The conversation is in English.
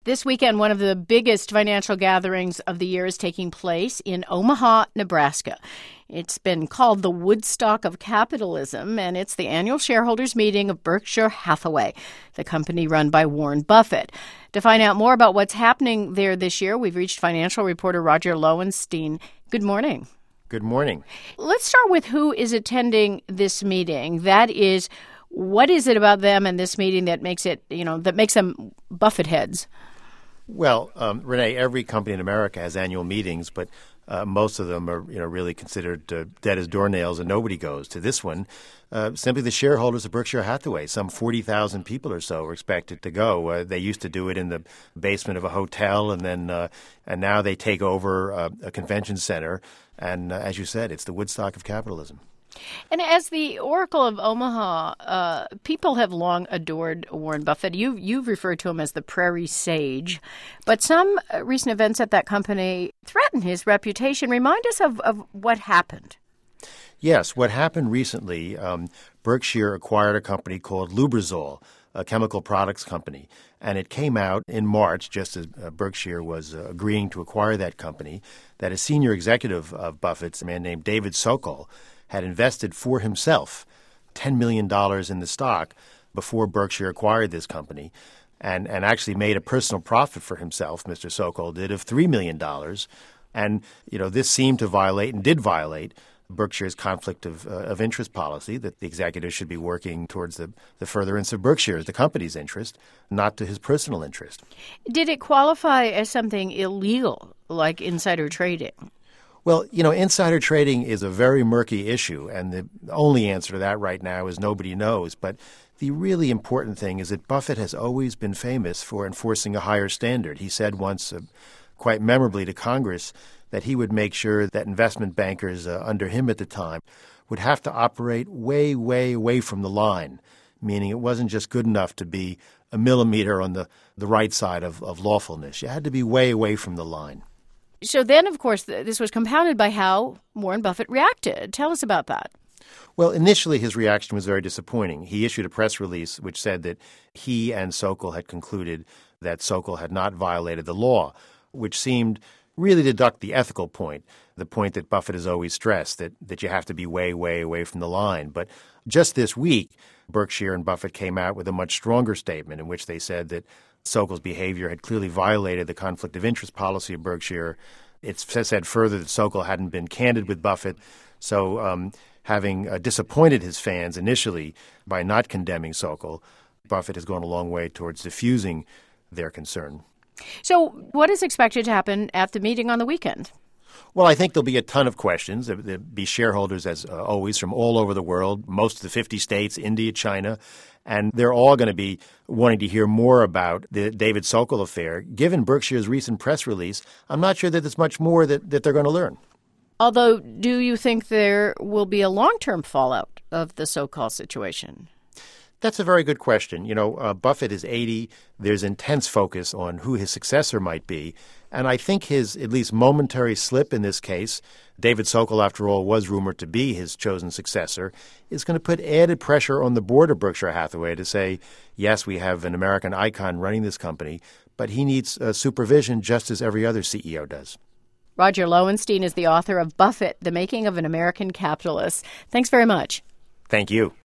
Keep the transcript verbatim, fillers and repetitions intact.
This weekend, one of the biggest financial gatherings of the year is taking place in Omaha, Nebraska. It's been called the Woodstock of Capitalism, and it's the annual shareholders meeting of Berkshire Hathaway, the company run by Warren Buffett. To find out more about what's happening there this year, we've reached financial reporter Roger Lowenstein. Good morning. Good morning. Let's start with who is attending this meeting. That is, what is it about them and this meeting that makes it, you know, that makes them Buffett heads? Well, um, Renee, every company in America has annual meetings, but uh, most of them are, you know, really considered uh, dead as doornails, and nobody goes to this one. Uh, simply the shareholders of Berkshire Hathaway, some forty thousand people or so, are expected to go. Uh, they used to do it in the basement of a hotel, and then uh, and now they take over uh, a convention center. And uh, as you said, it's the Woodstock of capitalism. And as the Oracle of Omaha, uh, people have long adored Warren Buffett. You, you've referred to him as the Prairie Sage. But some uh, recent events at that company threaten his reputation. Remind us of, of what happened. Yes, what happened recently, um, Berkshire acquired a company called Lubrizol, a chemical products company. And it came out in March, just as uh, Berkshire was uh, agreeing to acquire that company, that a senior executive of Buffett's, a man named David Sokol, had invested for himself ten million dollars in the stock before Berkshire acquired this company, and, and actually made a personal profit for himself, Mister Sokol did, of three million dollars. And, you know, this seemed to violate and did violate Berkshire's conflict of, uh, of interest policy, that the executive should be working towards the, the furtherance of Berkshire's, the company's interest, not to his personal interest. Did it qualify as something illegal, like insider trading? Well, you know, insider trading is a very murky issue, and the only answer to that right now is nobody knows. But the really important thing is that Buffett has always been famous for enforcing a higher standard. He said once, uh, quite memorably to Congress, that he would make sure that investment bankers uh, under him at the time would have to operate way, way, way from the line, meaning it wasn't just good enough to be a millimeter on the, the right side of, of lawfulness. You had to be way away from the line. So then, of course, this was compounded by how Warren Buffett reacted. Tell us about that. Well, initially, his reaction was very disappointing. He issued a press release which said that he and Sokol had concluded that Sokol had not violated the law, which seemed really to duck the ethical point, the point that Buffett has always stressed, that, that you have to be way, way away from the line. But just this week, Berkshire and Buffett came out with a much stronger statement in which they said that Sokol's behavior had clearly violated the conflict of interest policy of Berkshire. It's said further that Sokol hadn't been candid with Buffett. So um, having uh, disappointed his fans initially by not condemning Sokol, Buffett has gone a long way towards diffusing their concern. So what is expected to happen at the meeting on the weekend? Well, I think there'll be a ton of questions. There'll be shareholders, as uh, always, from all over the world, most of the fifty states, India, China, and they're all going to be wanting to hear more about the David Sokol affair. Given Berkshire's recent press release, I'm not sure that there's much more that, that they're going to learn. Although, do you think there will be a long-term fallout of the Sokol situation? That's a very good question. You know, uh, Buffett is eighty. There's intense focus on who his successor might be. And I think his at least momentary slip in this case, David Sokol, after all, was rumored to be his chosen successor, is going to put added pressure on the board of Berkshire Hathaway to say, yes, we have an American icon running this company, but he needs uh, supervision just as every other C E O does. Roger Lowenstein is the author of Buffett, The Making of an American Capitalist. Thanks very much. Thank you.